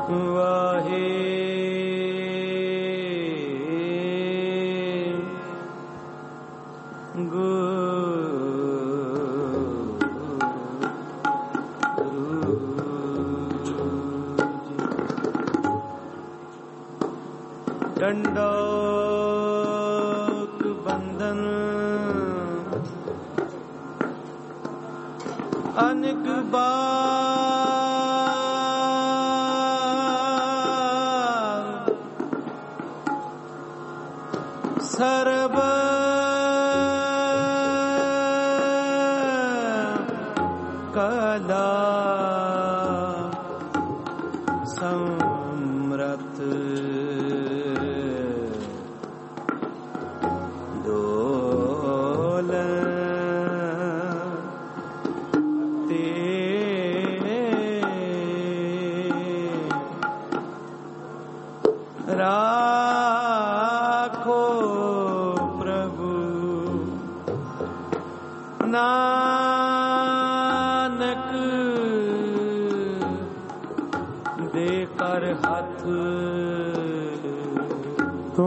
वाहे दंडोक बंधन अनेक बार सर्व कला समरथ राखो प्रभु नानक देकर हाथ तो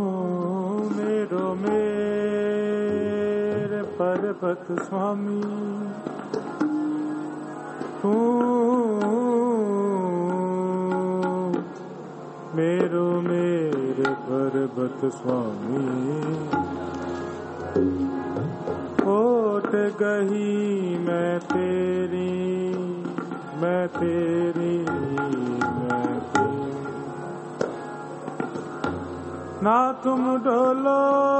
मेरे पर्वत स्वामी तू मेरे पर्वत स्वामी ओट गही मैं तेरी ना तुम डोलो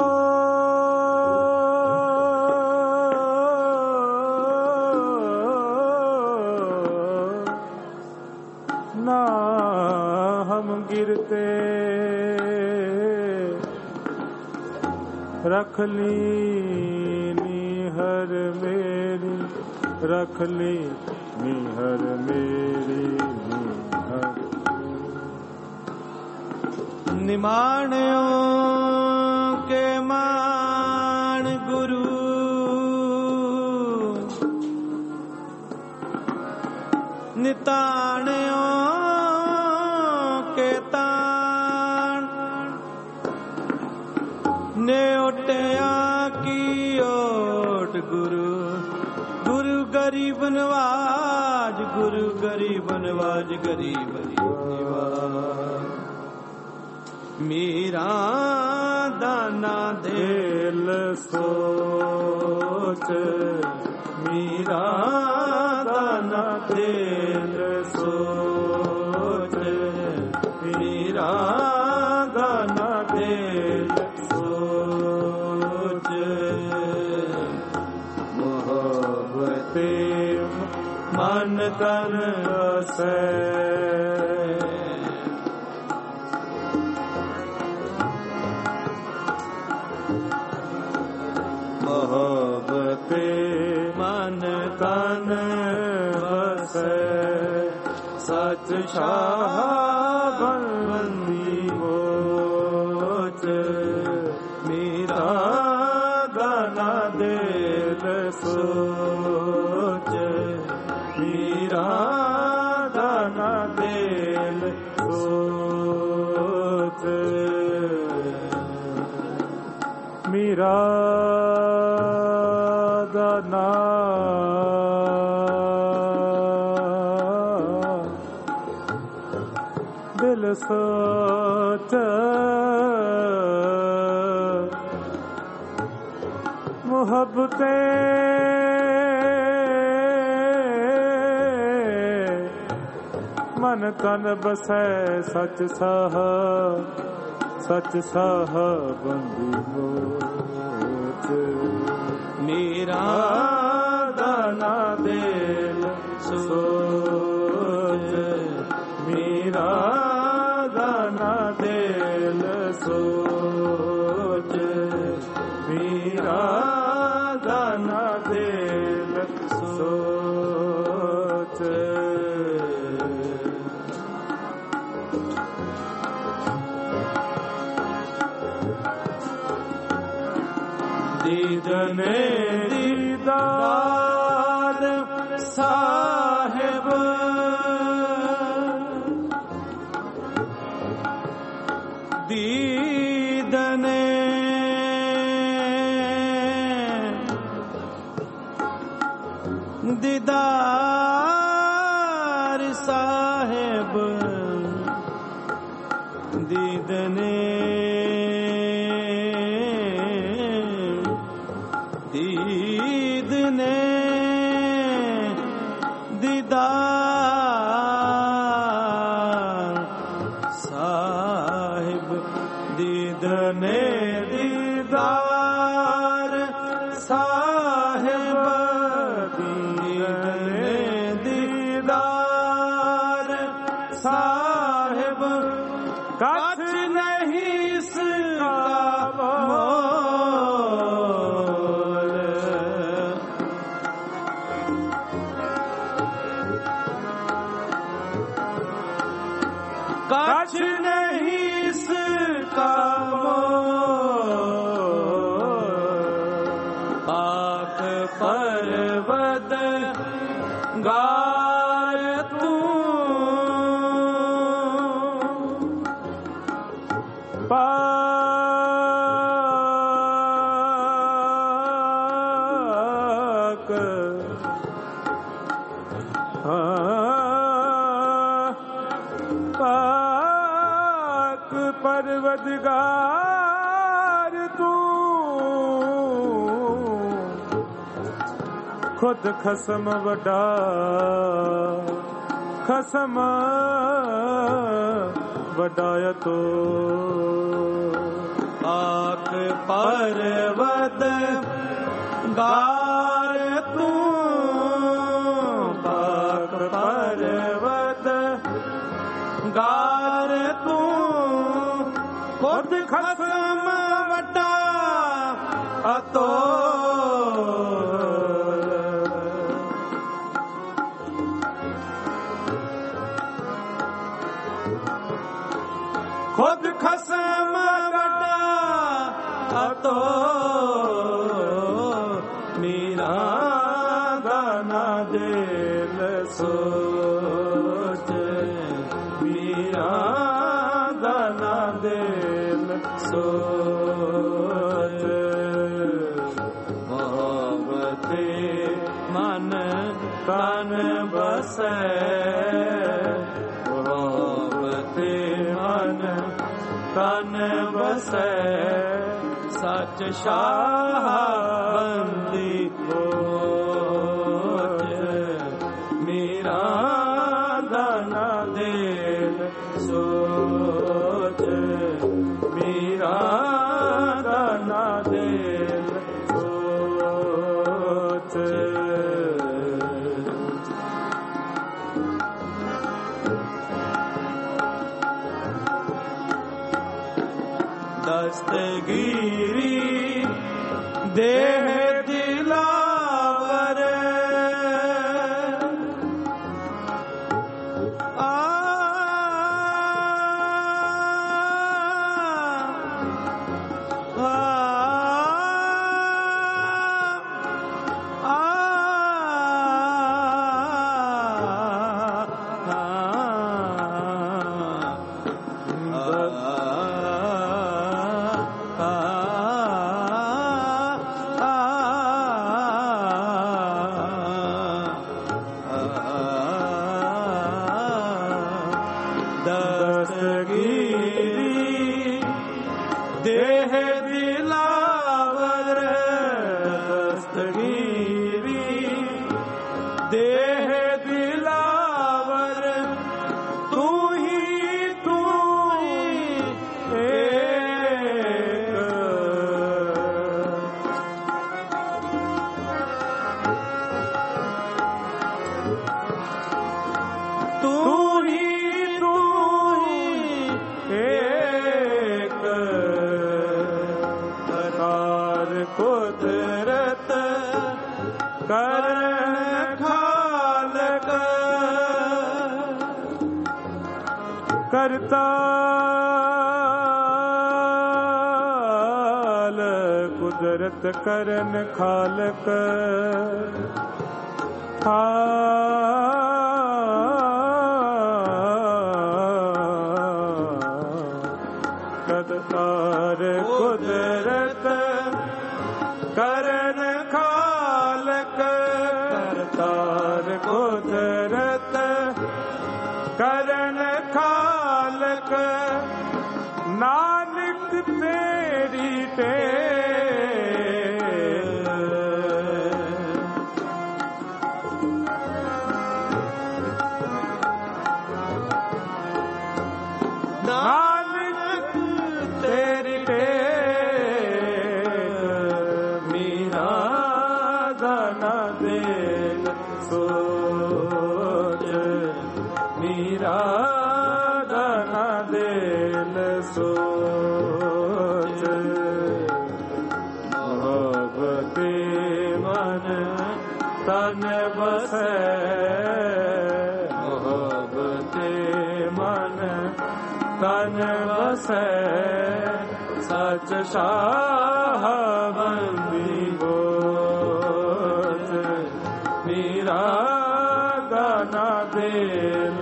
ना हम गिरते रख ली निहर मेरी रख ली निहर मेरी निहर निमाणयों के मान गुरु निताणयों के ताण ने ओटिया की ओट गुरु गुरु गरीब नवाज गुरु गरीब नवाज गरीब नवाज मीरा दाना दिल सोच मीरा दाना दिल सोच मीरा दाना दिल सोच मोहब्बते मन तन से मोहब्बते मन तन बसे सच शाह बंदी होच मीरा गाना दिल सोच मीरा गाना दिल सोच मीरा दाना दिल सोच मोहब्बते मन तन बसे सच साह बंदी मोच मेरा दाना दिल सोच मेरा दाना दिल सोच मेरा दाना दिल सोच दीदने दीदार साहिब साहेब दीदने दीदने दीदार साहिब दीदने दीदार साहिब दीदने दीदार साहिब कछ नहीं इसका मोल कछ नहीं इसका पाक पर्वत गार तू पाक पाक परवदगार तू खुद खसम वडा खसम वडाया तो पाक पर्वत गार तू पाक पर्वत गार तू खुद खसम वटा अतो खुद खसम वटा अतो मीरा दाना दिल सोच मीरा दाना दिल सोच मोहब्बते मन तन बसे मोहब्बते मन तन बसे सच शाह बंदी खोज मेरा दाना दिल सोच मेरा दाना दिल सोच दस्तगीरी देह दिलावर दस्तगीरी देह दिलावर दस्तगीरी देह दिलावर तू ही एक तू ही एक करार कुदरत करण खालक करताल कुदरत करण खालक करतार कुदरत करण खालक करतार कुदरत करन खालक नानक तेरी टेक नानक तेरी टेक मीरा दाना देन सोच मीरा दाना देन सोच मोहब्बते मन तन बसै मोहब्बते मन तन बसै सच शाह बंदी गोच मीरा गाना दिल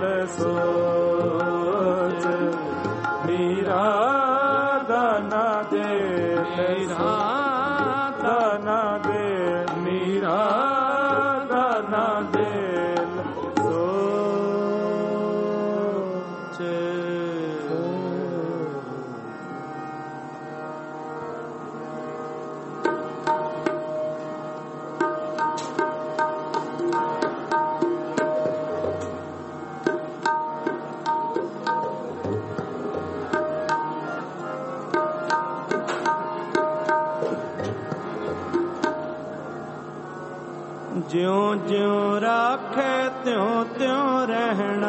सोच मीरा गाना दिल गाना दे मीरा गाना दिल सोच ज्यों ज्यों राखे त्यों त्यों रहना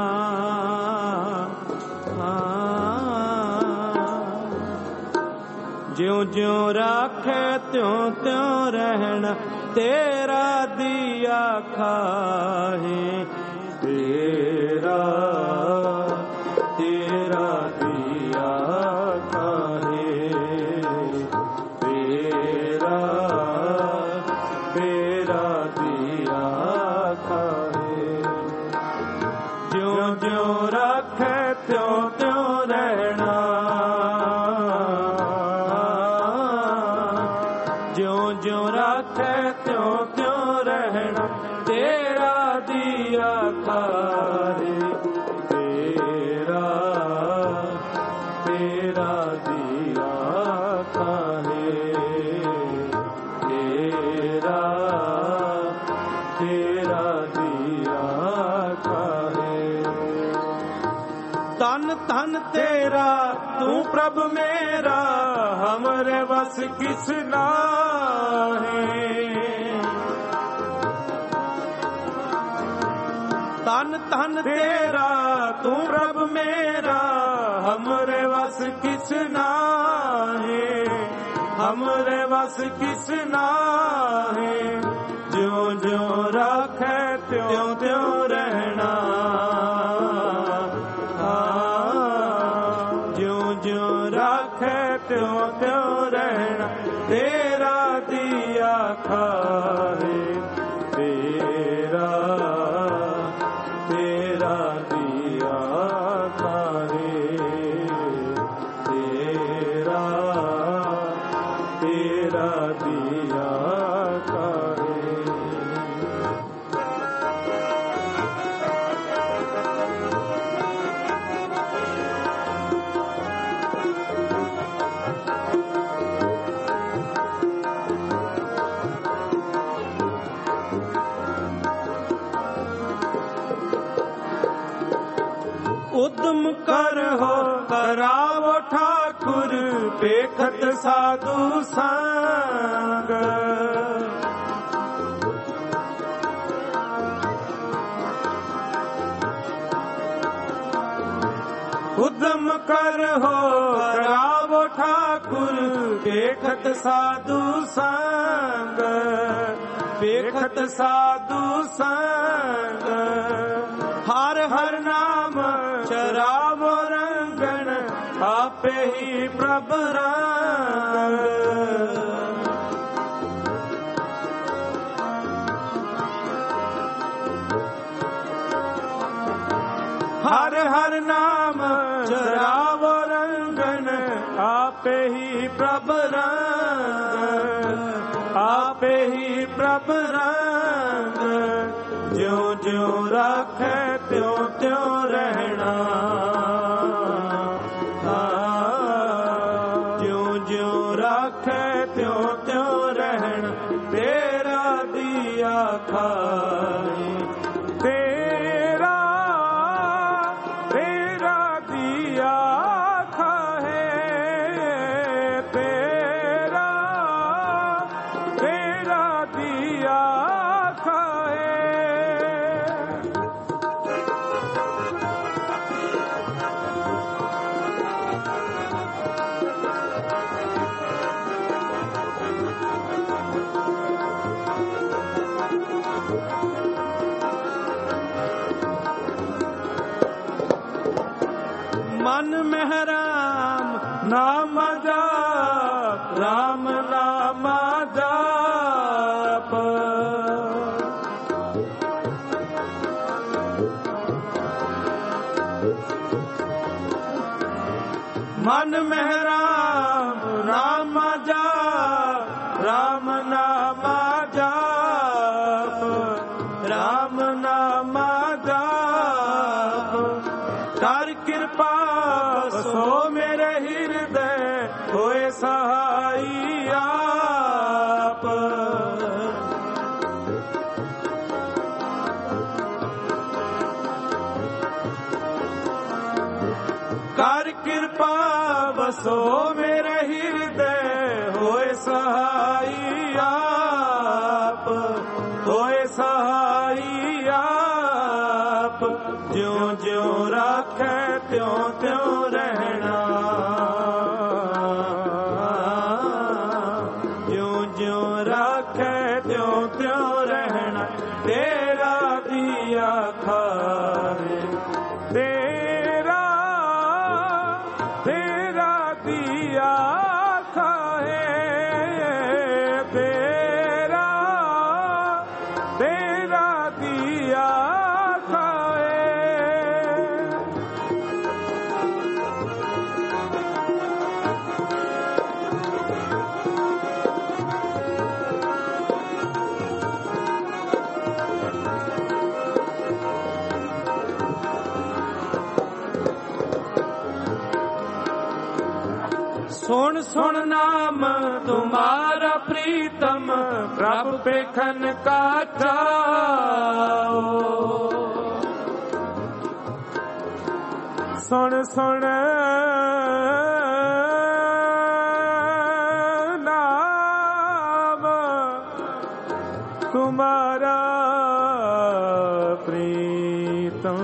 ज्यों ज्यों राखे त्यों त्यों रहना तेरा दिया खाहे तेरा तेरा दिया खाहे तेरा तेरा दिया खाहे ज्यों ज्यों रखे त्यों त्यों रहना ज्यों ज्यों रखे त्यों त्यों रहना तेरा दिया खाहे तेरा तेरा दिया खाहे तेरा तेरा दिया खाहे तन तन तेरा तू प्रभ मेरा हमरे बस किस नाहे तन तन तेरा तू प्रभ मेरा हमरे बस किस नाहे हमरे बस किस नाहे ज्यों ज्यों राखे त्यों त्यों रहना ज्यों ज्यों राखे त्यों त्यों रहना तेरा दिया खाहे तेरा तेरा दिया खाहे तेरा तेरा दिया खाहे उद्यम कर हो करावो ठाकुर पेखत साधु संग उद्यम कर हो करावो ठाकुर पेखत साधु संग पेखत साधु संग हर हर नाम चरावो रंगन आपे ही प्रभ रंग हर हर नाम चरावो रंगन आपे ही प्रभ रंग आपे ही प्रभ रंग ज्यों ज्यों राखे त्यों त्यों रहे मन में राम नाम जाप, राम नाम जाप। मन में राम नाम जाप, राम नाम जाप, राम नाम जाप। कर कृपा सो मेरे हृदय होए सहाई आप। कर कृपा बसो मेरे हृदय होए सहाई आप, होए सहाई आप। ज्यों ज्यों राखे त्यों त्यों रहना, ज्यों ज्यों राखे त्यों त्यों रहना। तेरा दिया खाए, तेरा तेरा दिया खाए, तेरा तेरा दिया खाए। सुन सुन नाम तुम्हारा प्रीतम, प्रभु पेखन का चाओ। सुन सुन नाम तुम्हारा प्रीतम,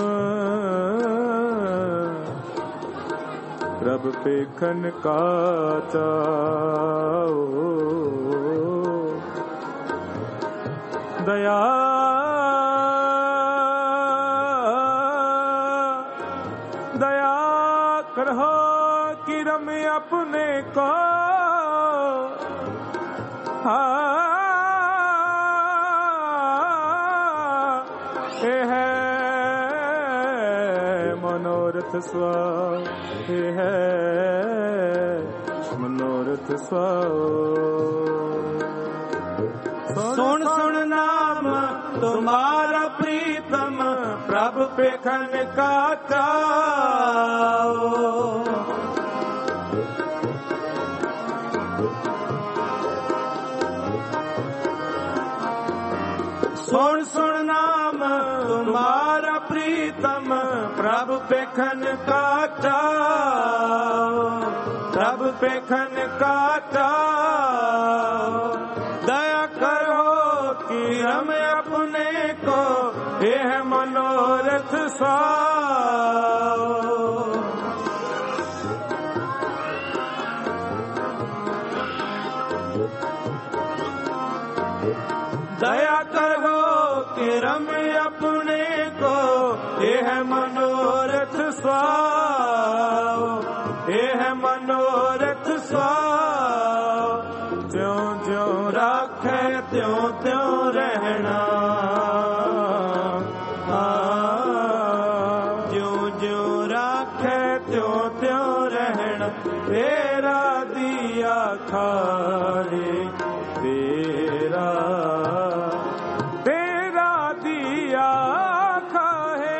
प्रभु पेखन का चाओ। दया दया करहो कि रमे अपने को, ये है मनोरथ स्वामी, ये है मनोरथ स्वामी। सुन सुन नाम तुम्हारा प्रीतम, प्रभु पेखन का चाओ। सुन सुन नाम तुम्हारा प्रीतम, प्रभु पेखन का चाओ, प्रभु पेखन का चाओ। दया करो कि हम अपने को यह मनोरथ साओ। दया करो कि हम अपने को यह मनोरथ स्वाओ, यह मनोरथ स्वाओ। ज्यों ज्यों राखे त्यों त्यों रहना, ज्यों ज्यों राखे त्यों त्यों रहना। तेरा दिया खाए, तेरा तेरा दिया खाए,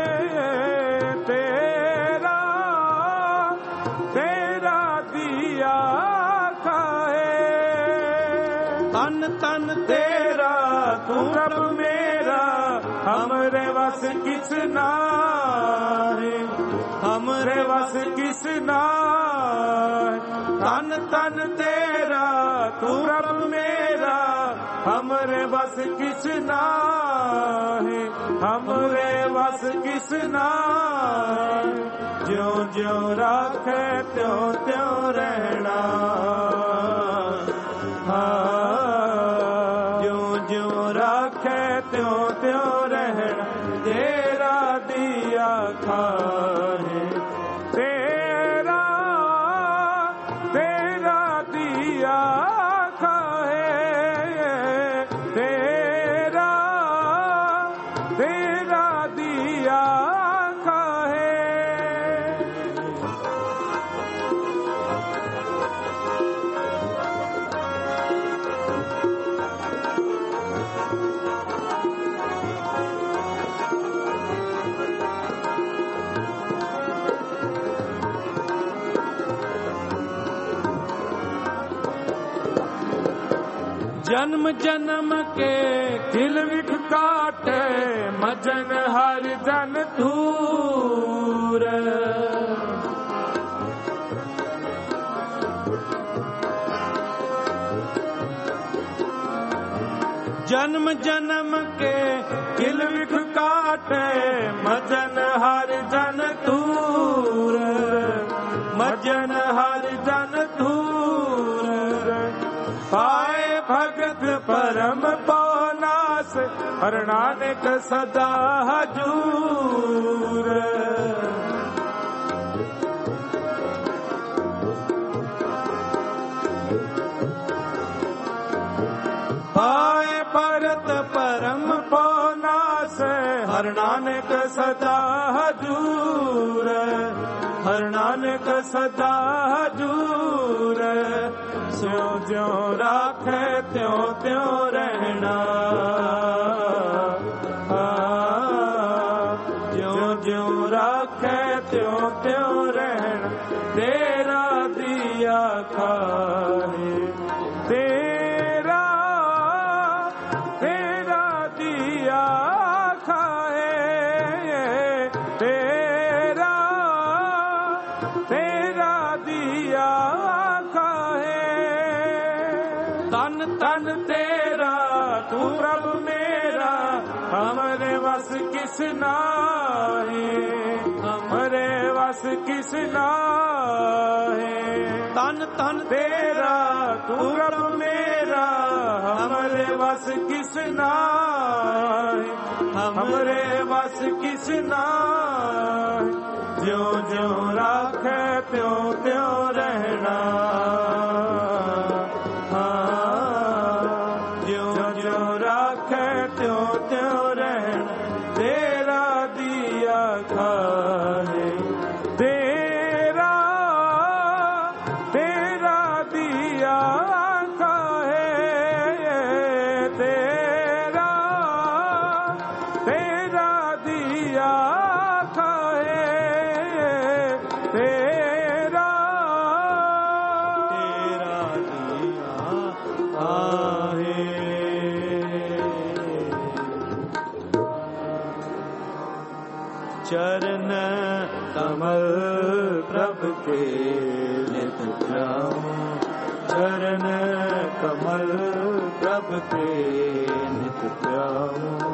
तेरा तेरा दिया खाए। तन तन तेरा तू प्रभु मेरा, हमरे वस किस नाहे, हमरे वस किस नाहे। तन तन तेरा तू प्रभु मेरा, हमरे वस किस नाहे, हमरे वस किस नाहे। ज्यों ज्यों राखे त्यों त्यों रहना, ज्यों ज्यों राखे त्यों त्यों रहना। तेरा दिया खाए, जन्म जन्म के तिल विख काटे मजन हर जन दूर जन्म जन्म के तिल विख काटे मजन हर जन दूर मजन हर जन दूर पाए भगत परम पौनास हर नानक सदा हजूर पाए भगत परम पौनास हर नानक सदा हजूर हर नानक सदा हजूर ज्यों ज्यों राखे त्यों त्यों रहना ज्यों ज्यों राखे त्यों त्यों रहना तेरा दिया खाए तेरा दिया खाए तेरा दिया खाए तन तन तेरा तू प्रभु मेरा हमरे वस किस नाहे हमरे वस किस नाहे तन तन तेरा तू प्रभु मेरा हमरे वस किस नाहे हमरे वस किस नाहे ज्यों ज्यों राखे त्यों त्यों रहना ज्यों ज्यों राखे त्यों त्यों रहना तेरा दिया खाए तेरा दिया खाए तेरा दिया खाए तेरा दिया खाए चरण कमल प्रभु के नित ध्याऊं चरण कमल प्रभु के नित ध्याऊं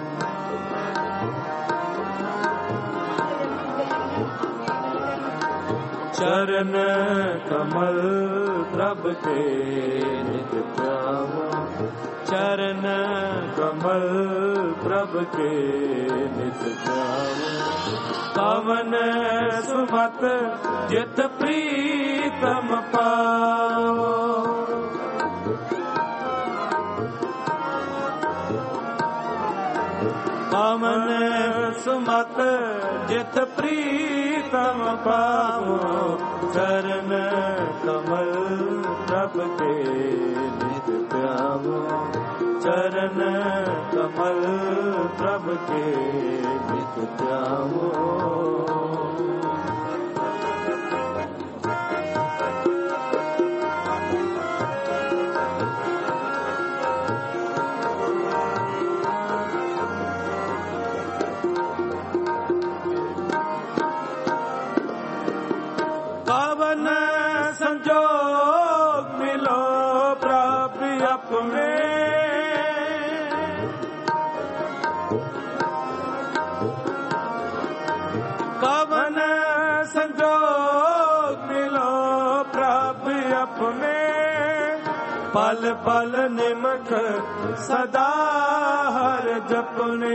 चरण कमल प्रभु के नित ध्याऊं चरण कमल प्रभु के नित ध्याऊं पवन सुमत जित प्रीतम पाओ पवन सुमत जित प्रीतम पाओ चरण कमल प्रभु के नित ध्याओ चरण कमल प्रभु के नित ध्याओ पवन संजोग मिलो प्रभु अपने पवन संजोग मिलो प्रभु अपने पल पल निमख सदा हर जपने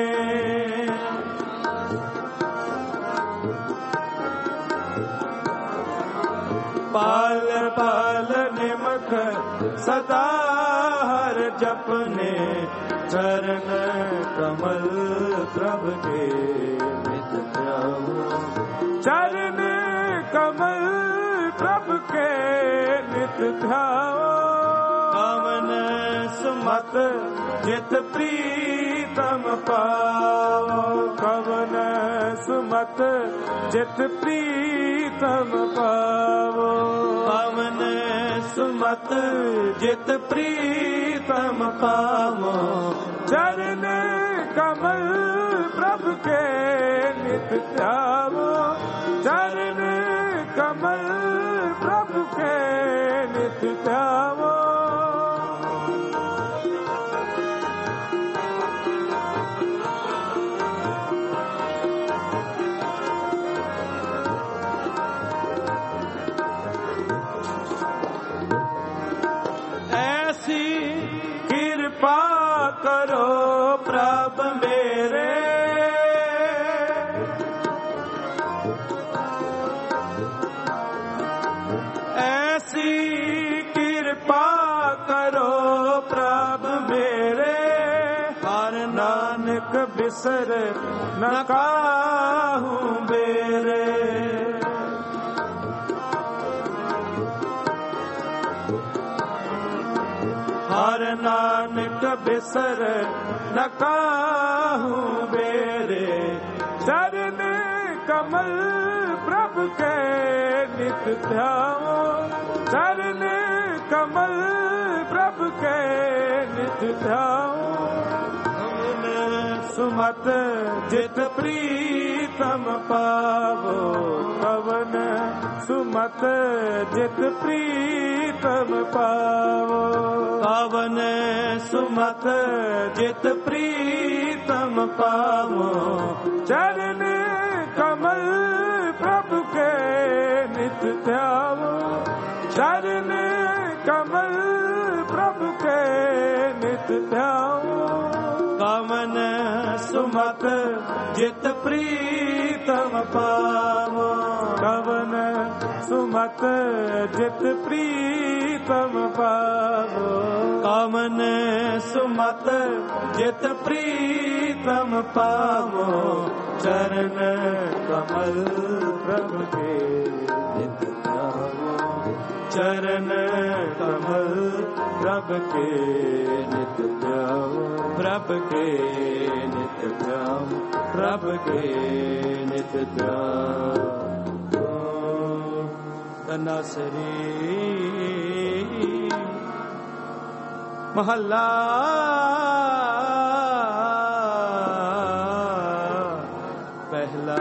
पल पल निमख सदा हर जपने चरण कमल प्रभु के नित ध्याओ चरण कमल प्रभु के नित ध्याओ पवन सुमत जित प्रीतम पाओ पवन सुमत जित प्रीतम पाओ पवन सुमत जित प्रीतम पावो, चरण कमल प्रभु के नित ध्यावो, चरण कमल प्रभु के नित ध्यावो। ऐसी कृपा करो प्रभु मेरे, ऐसी कृपा करो प्रभु मेरे, हर नानक बिसर न काहू बेरे। हर नानक बिसर न काहू बेरे, चरण कमल प्रभु के नित ध्यावो, चरण कमल प्रभु के नित ध्यावो। सुमत जित प्रीतम पावो, पवन सुमत जित प्रीतम पावो, पवन सुमत जित प्रीतम पावो, चरण कमल प्रभु के नित ध्यावो, चरण कमल प्रभु के नित ध्यावो। पवन सुमत जित प्रीतम पावो, पवन सुमत जित प्रीतम पावो, पवन सुमत जित प्रीतम पावो, चरण कमल प्रभु के नित ध्यावो, चरण कमल प्रभु के नित ध्यावो, प्रभु के नित ध्यावो, प्रभु के नित ध्यावो। तनासरी महला पहला,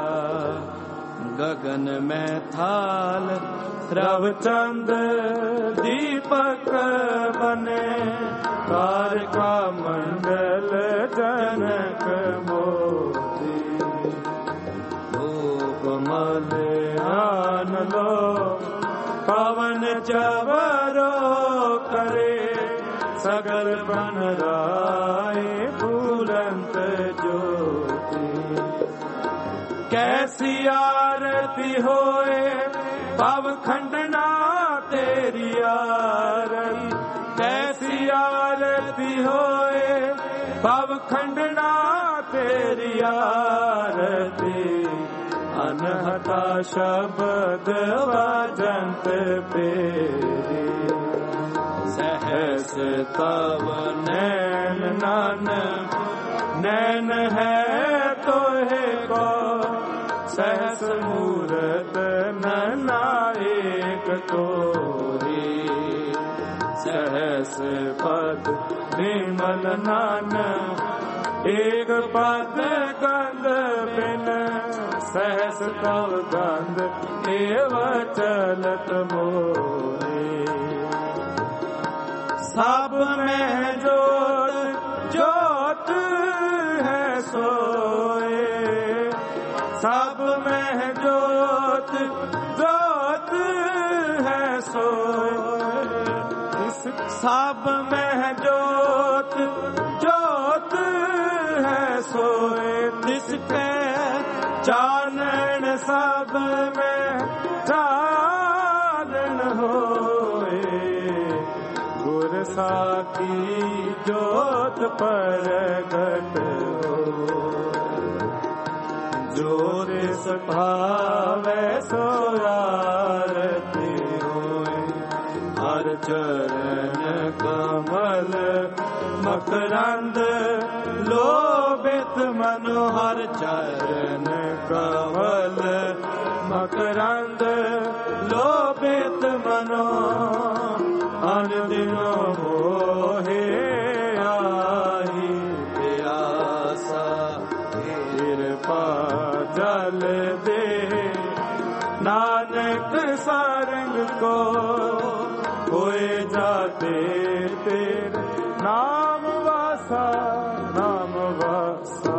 गगन में थाल रवचंद दीपक बने, कार का मंडल जनक मोती, धूप मध्यान लो पवन चवरो करे, सगल बन राय फूलंत ज्योति। कैसी आरती होए भव खंडना तेरी आरती, कैसी आरती होए भव खंडना तेरी आरती, अनहता शब्द वाजंत पेरी, सहस तव नैन नान नैन है तो है को, सहस मूरत ननायक तोरी, सहस पद निर्मल नान एक पद गंध बिन, सहस तव गंध एव चलत मोरे। सब में जोत जोत है सोए, सब में जोत जोत है सोए, सब में जोत जोत है सोए, जिसके चानन सब में चानन होए, गुर साकी जोत प्रगट हो, जोर भावे सो आरती होए, हर चरण कमल मकरंद लोभित मनोहर, चरण कमल मकरंद लोभित मनोहर, ਅਨ ਦਿਨੋ ਮੋਹੇ ਆਹੀ ਪਿਆਸਾ ਕਿਰਪਾ ਜਲ ਦੇ ਨਾਨਕ ਸਰੰਗ ਕੋ ਹੋਏ ਜਾਤੇ ਤੇਰੇ ਨਾਮ ਵਾਸਾ ਨਾਮ ਵਾਸਾ।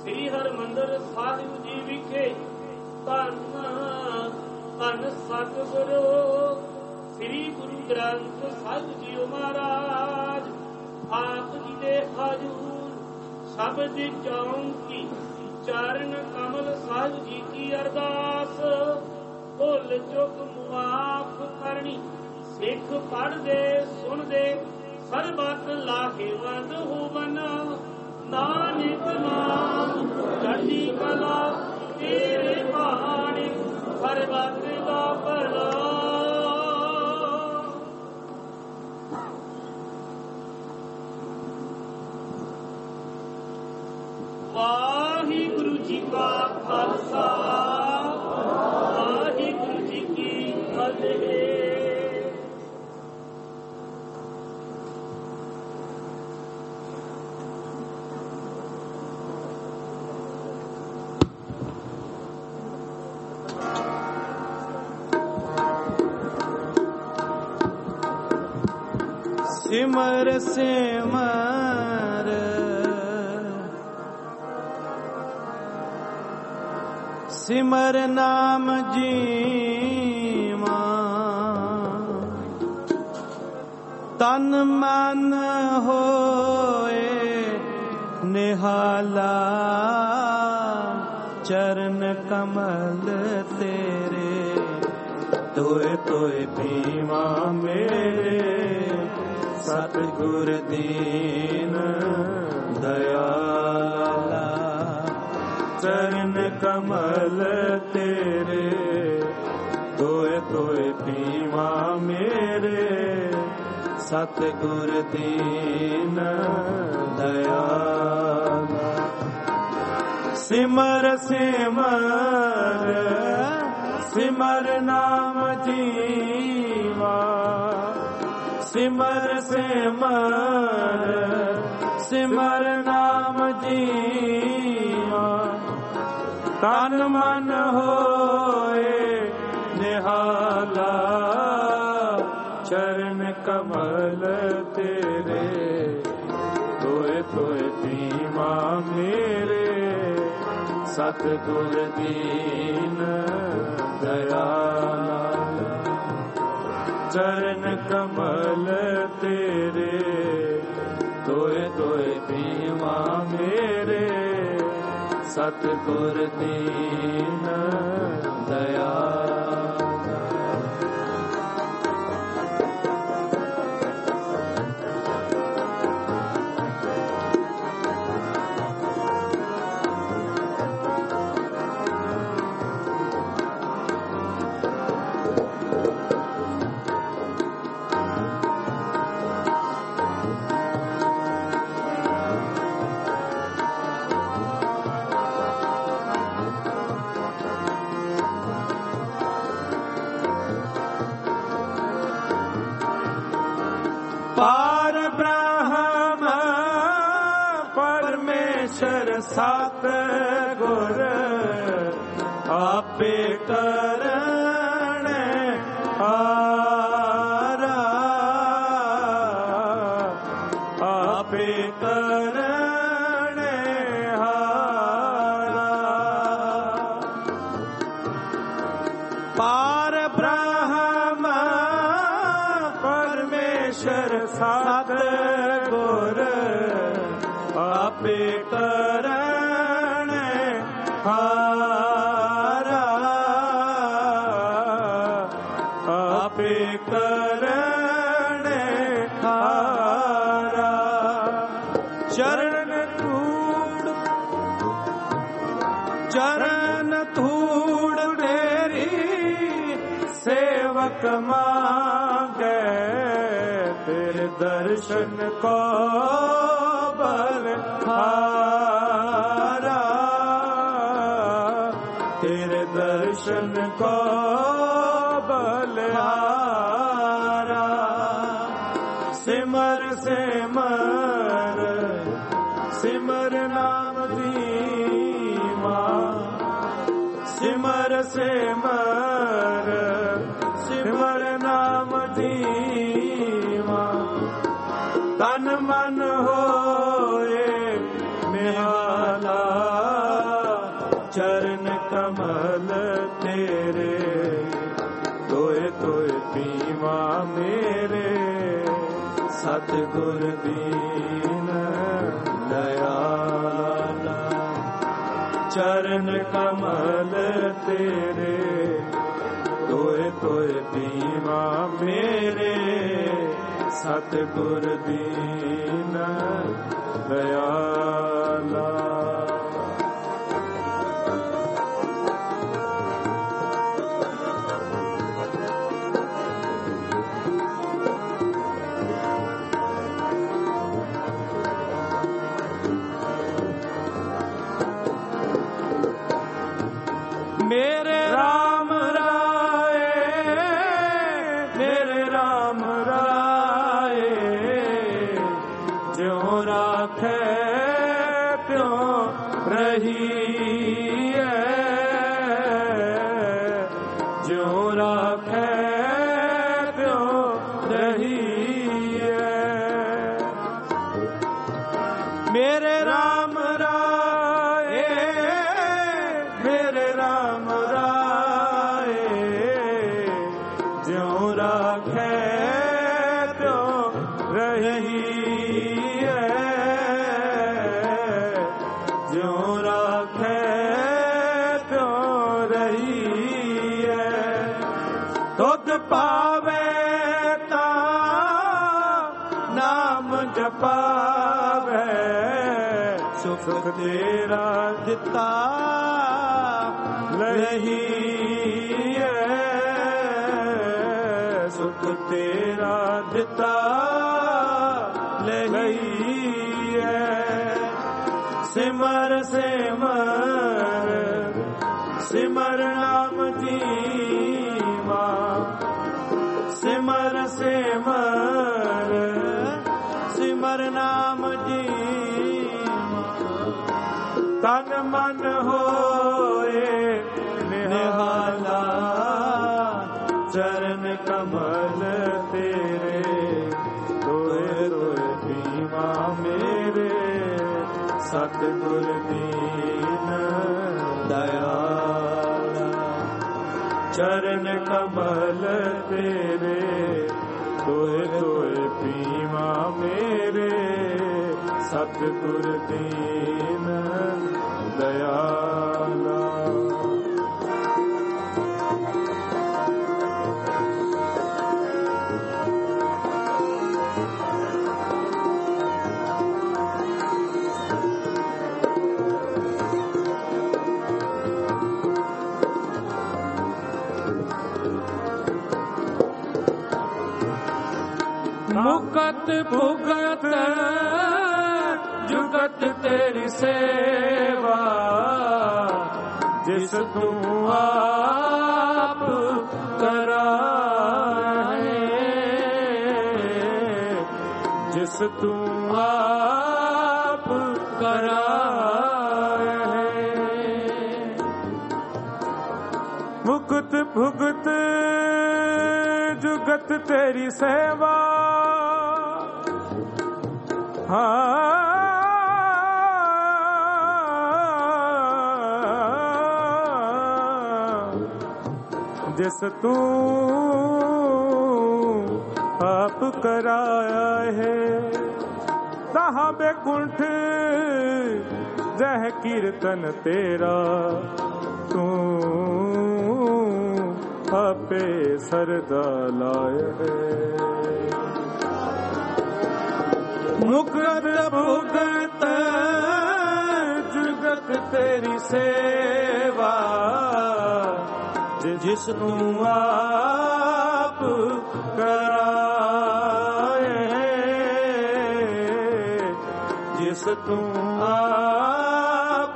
ਸ੍ਰੀ ਹਰਿਮੰਦਰ ਸਾਹਿਬ ਜੀ ਵਿਖੇ ਧੰਨ ਧੰਨ ਸਤਿਗੁਰੂ ਸ੍ਰੀ ਗੁਰੂ ਗ੍ਰੰਥ ਸਾਹਿਬ ਜੀਓ ਮਹਾਰਾਜ ਆਪ ਜੀ ਦੇ ਹਜ਼ੂਰ ਸ਼ਬਦ ਜਾਉਂ ਕੀ ਚਰਨ ਕਮਲ ਸਾਹਿਬ ਜੀ ਕੀ ਅਰਦਾਸ ਭੁੱਲ ਚੁੱਕ ਮੁਆਫ ਕਰਨੀ ਸਿੱਖ ਪੜ੍ਹਦੇ ਸੁਣਦੇ ਸਰਬਤ ਲਾਹੇਵੰਦ ਹੋਵਨ ਨਾਨਕ ਨਾਮ ਚੜ੍ਹਦੀ ਕਲਾ ਤੇਰੇ ਬਾਣੀ ਸਰਬਤ ਦਾ ਭਲਾ। ਵਾਹਿਗੁਰੂ ਜੀ ਕਾ ਖਾਲਸਾ ਵਾਹਿਗੁਰੂ ਜੀ ਕੀ ਫਤਿਹ। ਸਿਮਰ ਸਿਮਰ ਸਿਮਰ ਨਾਮ ਜੀਵਾ ਤਨ ਮਨ ਹੋਏ ਨਿਹਾਲਾ ਚਰਨ ਕਮਲ ਤੇਰੇ ਤੋਏ ਤੋਏ ਪੀਵਾ ਮੇਰੇ ਸਤਿਗੁਰ ਦੀਨ ਦਇਆਲਾ ਚਰਨ ਕਮਲ ਤੇਰੇ ਤੋਏ ਤੋਏ ਪੀਵਾ ਮੇਰੇ ਸਤਿਗੁਰ ਦੀਨ ਦਇਆਲਾ। ਸਿਮਰ ਸਿਮਰ ਸਿਮਰ ਨਾਮ ਜੀਵਾ ਸਿਮਰ ਸਿਮਰ ਸਿਮਰ ਨਾਮ ਜੀਵਾ ਤਨ ਮਨ ਹੋਏ ਨਿਹਾਲਾ ਚਰਨ ਕਮਲ ਤੇਰੇ ਤੋਏ ਤੋਏ ਪੀਵਾ ਮੇਰੇ ਸਤਿਗੁਰ ਦੀਨ ਦਇਆਲਾ ਚਰਨ ਕਮਲ ਤੇਰੇ ਤੋਏ ਤੋਏ ਪੀਵਾ ਮੇਰੇ ਸਤਿਗੁਰ ਦੀਨ ਦਇਆਲਾ। ਪਾਰ ਬ੍ਰਹਮ ਪਰਮੇਸ਼ਰ ਸਤ ਗੁਰ ਆਪੇ ਕਰਣ ਹਾਰਾ ਆਪੇ ਕਰਣ ਹਾਰਾ ਪਾਰ ਬ੍ਰਹਮ ਪਰਮੇਸ਼ਰ ਸਤ ਗੁਰ ਆਪੇ ਕਰਣ ਹਾਰਾ ਆਪੇ ਕਰਣ ਹਾਰਾ ਚਰਨ ਧੂੜ ਤੇਰੀ ਸੇਵਕ ਮਾਂਗੇ ਤੇਰੇ ਦਰਸ਼ਨ ਕੋ ਬਲਿਹਾਰਾ ਤੇਰੇ ਦਰਸ਼ਨ ਕੋ ਬਲਿਹਾਰਾ ਸਿਮਰ ਸਿਮਰ ਸਿਮਰ ਨਾਮ ਦੀਵਾ ਸਿਮਰ ਸਿਮਰ ਸਿਮਰ ਨਾਮ ਦੀਵਾ ਤਨ ਮਨ ਹੋਏ ਨਿਹਾਲਾ ਸਤਿਗੁਰ ਦੀਨ ਦਇਆਲਾ। ਚਰਨ ਕਮਲ ਤੇਰੇ ਤੋਏ ਤੋਏ ਦੀਵਾ ਮੇਰੇ, ਸਤਿਗੁਰ ਦੀਨ ਦਇਆਲਾ। ਮੇਰੇ ਰਾਮ ਰਾਏ, ਮੇਰੇ ਰਾਮ ਰਾਏ, ਜਿਉ ਰਾਖੈ ਤਿਉ ਰਹੀਐ, ਜਿਉ ਰਾਖੈ ਤਿਉ ਰਹੀਐ। ਮੇਰੇ ਰਾਮ ਰਾਏ, ਮੇਰੇ ਰਾਮ ਰਾਏ, ਜਿਉ ਰਾਖੈ ਤਿਉ ਰਹੀਐ, ਜਿਉ ਰਾਖੈ ਤਿਉ ਰਹੀਐ। ਤੁਧ ਪਾਵੇ ਤਾਂ ਨਾਮ ਜਪਾਵੇ, ਸੁਖ ਤੇਰਾ ਦਿੱਤਾ ਲਹੀਐ, ਸੁਖ ਤੇਰਾ ਦਿੱਤਾ ਲਹੀਐ। ਸਿਮਰ ਸਿਮਰ ਸਿਮਰ ਨਾਮ ਜੀਵਾ, ਸਿਮਰ ਸਿਮਰ ਸਿਮਰ ਨਾਮ ਜੀਵਾ। ਤਨ ਮਨ ਹੋਏ ਨਿਹਾਲਾ, ਚਰਨ ਕਮਲ ਤੇਰੇ ਤੋਏ ਤੋਏ ਦੀਵਾ ਮੇਰੇ, ਸਤਿਗੁਰ ਦੀਨ ਦਇਆਲਾ। ਚਰਨ ਕਮਲ ਤੇਰੇ ਤੋਏ ਤੋਏ ਪੀਵਾ ਮੇਰੇ, ਸਤਿਗੁਰ ਦੀਨ ਦਇਆਲਾ। ਮੁਕਤ ਭੁਗਤ ਜੁਗਤ ਤੇਰੀ ਸੇਵਾ, ਜਿਸ ਤੂੰ ਆਪ ਕਰਾਏ, ਜਿਸ ਤੂੰ ਆਪ ਕਰਾਏ। ਮੁਕਤ ਭੁਗਤ ਜੁਗਤ ਤੇਰੀ ਸੇਵਾ, ਜਿਸ ਤੂੰ ਆਪ ਕਰਾਇਆ ਹੈ। ਤਾਹਾ ਬੇਕੁੰਠ ਜਹ ਕੀਰਤਨ ਤੇਰਾ, ਤੂੰ ਆਪੇ ਸਰਦਾ ਲਾਇਆ ਹੈ। ਮੁਕਤ ਭੁਗਤ ਜੁਗਤ ਤੇਰੀ ਸੇਵਾ, ਜਿਸ ਨੂੰ ਆਪ ਕਰਾਏ, ਜਿਸ ਤੂੰ ਆਪ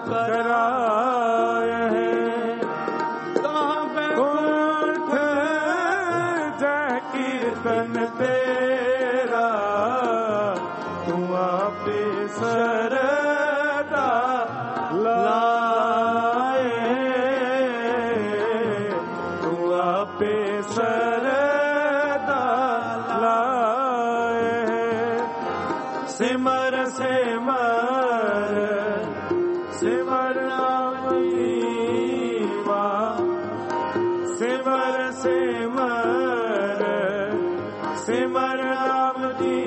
ਕਰਾਏ। ਤਾਂ ਬੈਕੁੰਠ ਜਹ ਕੀਰਤਨ ਤੇਰਾ, ਤੂੰ ਆਪੇ ਸਰਦਾ ਲਾਏ, ਤੂੰ ਆਪੇ ਸਰਦਾ ਲਾਏ। ਸਿਮਰ ਸਿਮਰ ਸਿਮਰ ਨਾਮ ਜੀਵਾ, ਸਿਮਰ ਸਿਮਰ ਸਿਮਰ ਨਾਮ ਜੀਵਾ।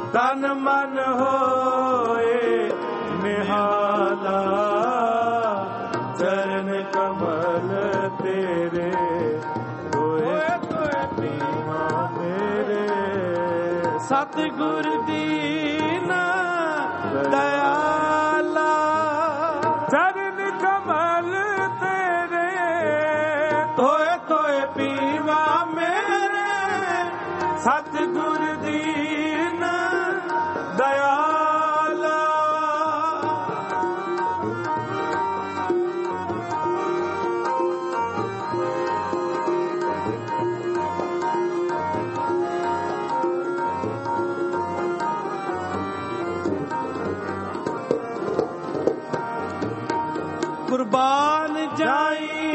ਤਨ ਮਨ ਹੋਏ ਨਿਹਾਲਾ, ਚਰਨ ਕਮਲ ਤੇਰੇ ਹੋਏ ਤੋਏ ਪੀਵਾ ਮੇਰੇ। ਸਤਿਗੁਰ ਦੀਨਾ ਦਇਆਲਾ, ਚਰਨ ਕਮਲ ਤੇਰੇ ਤੋਏ ਤੋਏ ਪੀਵਾ ਮੇਰੇ। ਸਤਿਗੁਰ ਦੀਨਾ ਦਇਆਲਾ, ਕੁਰਬਾਨ ਜਾਈ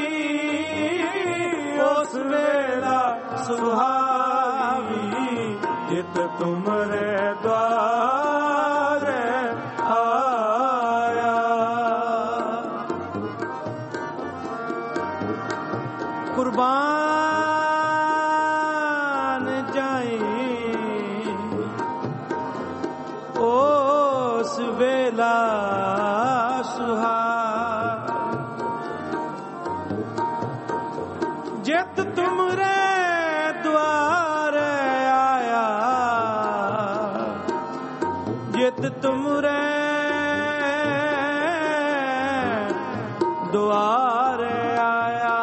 ਉਸ ਵੇਲਾ ਸੁਹਾਵੀ, ਜਿਤ ਤੁਮਰੇ ਦੁਆਰੇ ਆਇਆ। ਕੁਰਬਾਨ ਜਾਈ ਉਸ ਵੇਲਾ ਜਿਤ ਤੁਮਰੇ ਦੁਆਰੇ ਆਇਆ, ਜਿਤ ਤੁਮਰੇ ਦੁਆਰੇ ਆਇਆ।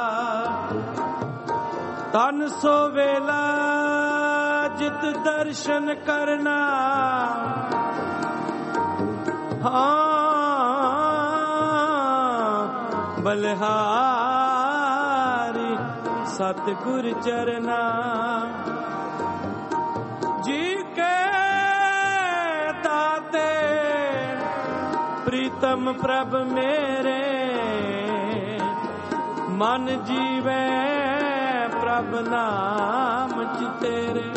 ਤਨ ਸੋ ਵੇਲਾ ਜਿਤ ਦਰਸ਼ਨ ਕਰਨਾ, ਹਾਂ ਬਲਿਹਾਰੀ ਸਤਿਗੁਰ ਚਰਨਾ। ਜੀ ਕੇ ਦਾਤੇ ਪ੍ਰੀਤਮ ਪ੍ਰਭ ਮੇਰੇ, ਮਨ ਜੀਵੇ ਪ੍ਰਭ ਨਾਮ ਚ ਤੇਰੇ।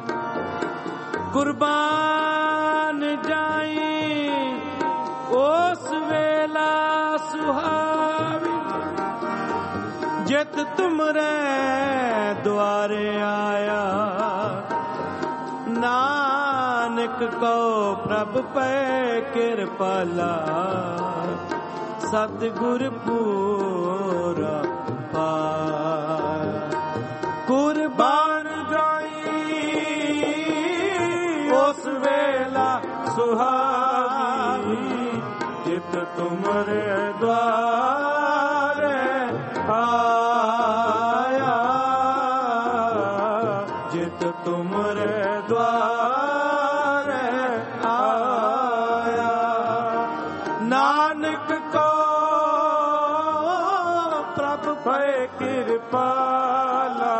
ਕੁਰਬਾਨ ਜਾਈ ਉਸ ਵੇਲਾ ਸੁਹਾਵੀ, ਜਿਤ ਤੁਮਰੇ ਦੁਆਰੇ ਆਇਆ। ਨਾਨਕ ਕੋ ਪ੍ਰਭ ਪੈ ਕਿਰਪਾਲਾ, ਸਤਿਗੁਰ ਪੂਰਾ ਪਾਇਆ। ਕੁਰਬਾਨ ਜਾਈ ਉਸ ਵੇਲਾ ਸੁਹਾਵੀ, ਜਿਤ ਤੁਮਰੇ ਦੁਆਰੇ ਆਇਆ। ਜਿਤ ਤੁਮਰੇ ਦੁਆਰੇ ਆਇਆ। ਨਾਨਕ ਕੋ ਪ੍ਰਭ ਭੈ ਕਿਰਪਾਲਾ,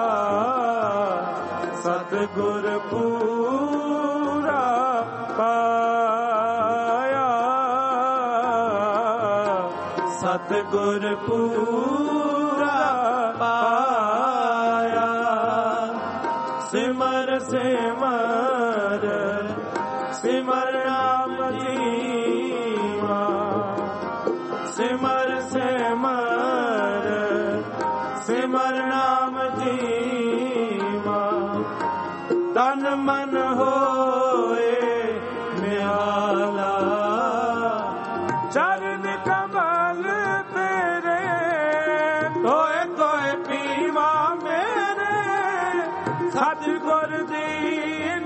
ਸਤਿਗੁਰ ਪੂਰਾ ਪਾਇਆ। ਸਤਿਗੁਰ ਪੂਰਾ ਪਾਇਆ। ਸਿਮਰ ਸਿਮਰ ਸਿਮਰ ਨਾਮ ਜੀਵਾ, ਸਿਮਰ ਸਿਮਰ ਸਿਮਰ ਨਾਮ ਜੀਵਾ। ਤਨ ਮਨ ਹੋਏ ਨਿਹਾਲਾ, ਚਰਨ ਕਮਲ ਤੇਰੇ ਤੋਏ ਤੋਏ ਪੀਵਾ ਮੇਰੇ। ਸਤਿਗੁਰ ਦੀਨ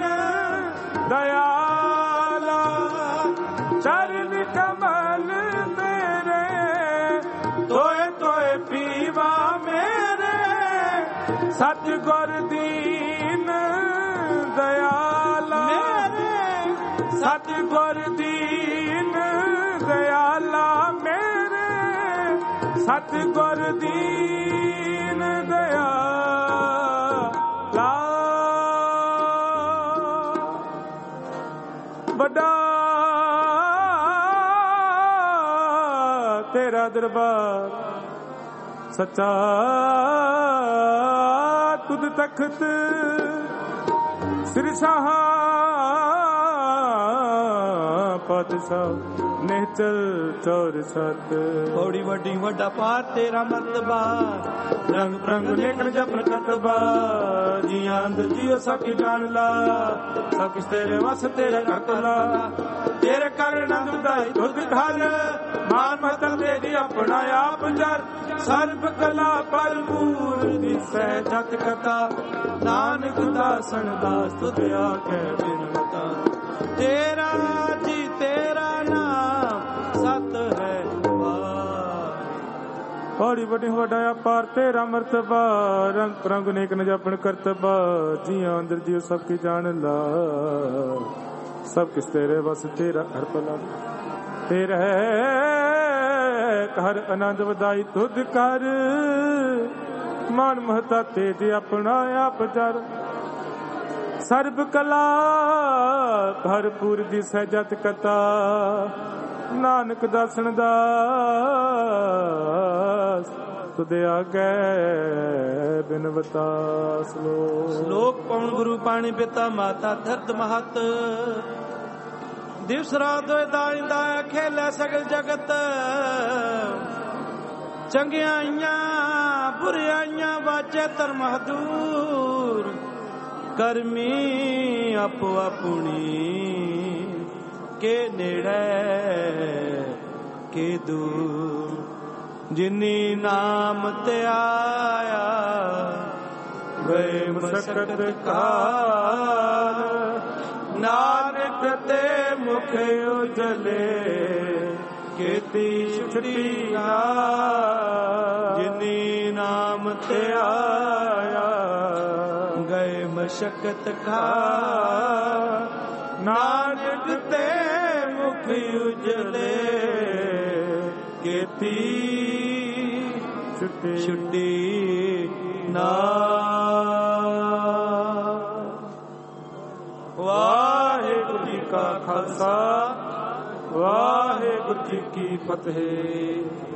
ਦਇਆਲਾ, ਚਰਨ ਕਮਲ ਤੇਰੇ ਤੋਏ ਤੋਏ ਪੀਵਾ ਮੇਰੇ। ਸਤਿਗੁਰ ਦੀਨ ਦਇਆਲਾ ਮੇਰੇ। ਸਤਿਗੁਰ ਦੀਨ ਦਇਆਲਾ ਮੇਰੇ। ਸਤਿਗੁਰ ਦੀਨ ਦਇਆਲਾ। ਵੱਡਾ ਤੇਰਾ ਦਰਬਾਰ, ਸੱਚਾ ਤੁਧ ਤਖਤ। ਸ੍ਰੀ ਸ਼ਾਹ ਪਾਤਸ਼ਾਹ ਨਿਹਚਲ ਚੌਰ ਸਤ। ਬੜੀ ਵੱਡੀ ਵੱਡਾ ਪਾਰ ਤੇਰਾ ਮਰਤਬਾ, ਰੰਗ ਪ੍ਰੰਗ ਲੇਖਣ ਜਪਨ ਕਰਤਬਾ। ਜੀਆਂ ਅੰਦਰ ਜੀਓ ਸਭ ਕੀ ਜਾਣ ਲਾ, ਸਭ ਕਿਸ ਤੇਰੇ ਵਸ ਤੇਰਾ ਕਰਤ ਲਾ, ਤੇਰੇ ਕਰ ਆਨੰਦ ਵਧਾਈ ਦੁੱਧ ਘਰ, ਮਾਨ ਮਤਲ ਤੇਰੀ ਆਪਣਾ ਆਪ ਜਰ, ਸਰਬ ਕਲਾ ਭਰਪੂਰ ਦਿਸੈ ਜਤ ਕਥਾ, ਨਾਨਕ ਦਾਸਨ ਦਾਸ ਤੁਧ ਆਖੈ ਬਿਨਵਤਾ, ਤੇਰਾ ਜੀ ਤੇਰਾ ਨਾਮ ਸਤ ਹੈ। ਹੌਲੀ ਵੱਡੀ ਵੱਡਾ ਅਪਾਰ ਤੇਰਾ ਮਰਤਬਾ, ਰੰਗ ਪ੍ਰੰਗ ਨੇਕ ਨ ਜਾਪਣ ਕਰਤਬਾ, ਜੀਆਂ ਅੰਦਰ ਜੀਓ ਸਭ ਕੀ ਜਾਣ ਲਾ, ਸਭ ਕਿਸ ਤੇਰੇ ਵਸ ਤੇਰਾ ਹਰ ਭਲਾ, ਤੇਰਾ ਹਰ ਆਨੰਦ ਵਧਾਈ ਤੁਧ ਕਰ, ਮਾਨ ਮਹਤਾ ਤੇਜ ਆਪਣਾ ਆਪ ਜਰ, ਸਰਬ ਕਲਾ ਭਰਪੂਰ ਦਿਸੈ ਜਤ ਕਥਾ, ਨਾਨਕ ਦਾਸਨ ਦਾਸ ਤੁਧ ਆਗੈ ਬਿਨਵਤਾ। ਸ਼ਲੋਕ ਪਉਣ ਗੁਰੂ ਪਾਣੀ ਪਿਤਾ ਮਾਤਾ ਧਰਤ ਮਹਤ, ਦਿਵਸ ਰਾਤ ਹੋਏ ਦਾਇਂਦਾ ਖੇਲੇ ਸਗਲ ਜਗਤ, ਚੰਗਿਆਈਆਂ ਬੁਰਿਆਈਆਂ ਵਾਜੇ ਧਰਮ ਦੂਰ, ਕਰਮੀ ਆਪੋ ਆਪਣੀ ਕੇ ਨੇੜੇ ਕੇ ਦੂਰ, ਜਿਨੀ ਨਾਮ ਤੇ ਆਇਆ ਗਏ ਮਸਕਤ ਕਾਲ, ਨਾਨਕ ਤੇ ਮੁਖ ਉਜਲੇ ਕੀਤੀ ਛੁਟੀ ਨਾਲ, ਜਿਨੀ ਨਾਮ ਤੇ ਆਇਆ ਗਏ ਮਸਕਤ ਕਾਲ, ਨਾਨਕ ਤੇ ਮੁਖ ਉਜਲੇ ਕੀਤੀ ਛੁੱਟੀ ਨਾਲ। ਵਾਹਿਗੁਰੂ ਜੀ ਕਾ ਖਾਲਸਾ, ਵਾਹਿਗੁਰੂ ਜੀ ਕੀ ਫਤਿਹ।